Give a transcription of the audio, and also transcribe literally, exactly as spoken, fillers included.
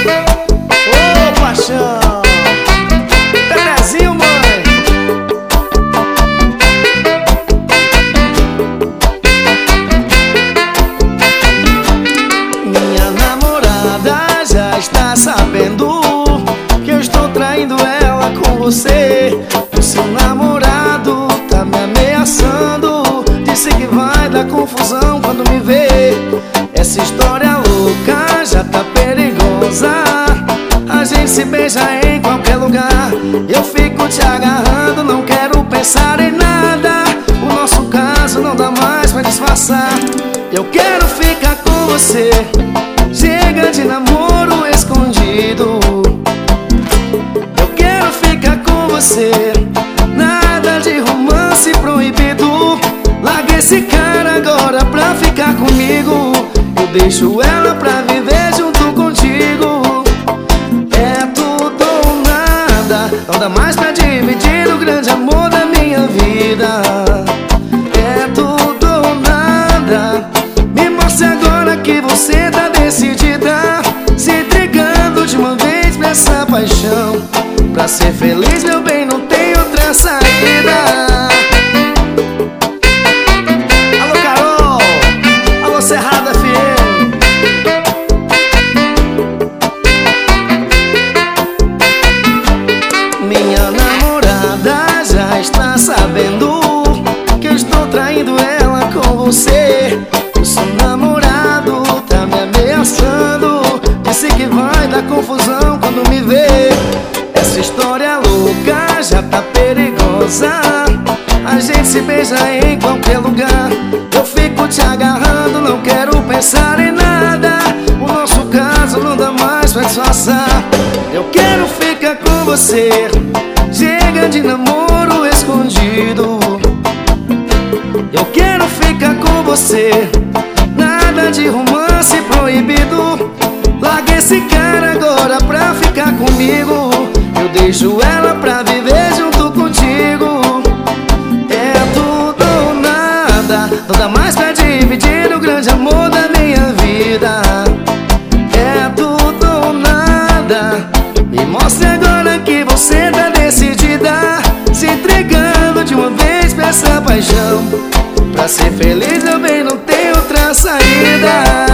Ô, paixão, Terezinho, mãe. Minha namorada já está sabendo que eu estou traindo ela com você. O seu namorado tá me ameaçando, disse que vai dar confusão quando me vê. Essa história louca já tá perigosa. A gente se beija em qualquer lugar. Eu fico te agarrando, não quero pensar em nada. O nosso caso não dá mais pra disfarçar. Eu quero ficar com você. Chega de namoro escondido. Eu quero ficar com você. Nada de romance proibido. Larga esse cara agora pra ficar comigo. Eu deixo ela pra viver junto contigo. É tudo ou nada. Não dá mais pra dividir o grande amor da minha vida. É tudo ou nada. Me mostre agora que você tá decidida, se entregando de uma vez pra essa paixão. Pra ser feliz, meu bem, não tem outra saída. Alô, Carol. Alô, Cerrado F M. Minha namorada já está sabendo que eu estou traindo ela com você. O seu namorado tá me ameaçando, disse que vai dar confusão quando me vê. Essa história louca já tá perigosa. A gente se beija em qualquer lugar. Eu fico te agarrando, não quero pensar em nada. O nosso caso não dá mais pra disfarçar. Eu quero ficar com você. Chega de namoro escondido. Eu quero ficar com você. Nada de romance proibido. Larga esse cara agora pra ficar comigo. Eu deixo ela pra viver junto contigo. É tudo ou nada. Não dá mais pra dividir o grande amor da minha vida. É tudo ou nada. Me mostre agora que você tá decidida, se entregando de uma vez pra essa paixão. Pra ser feliz, meu bem, não tem outra saída.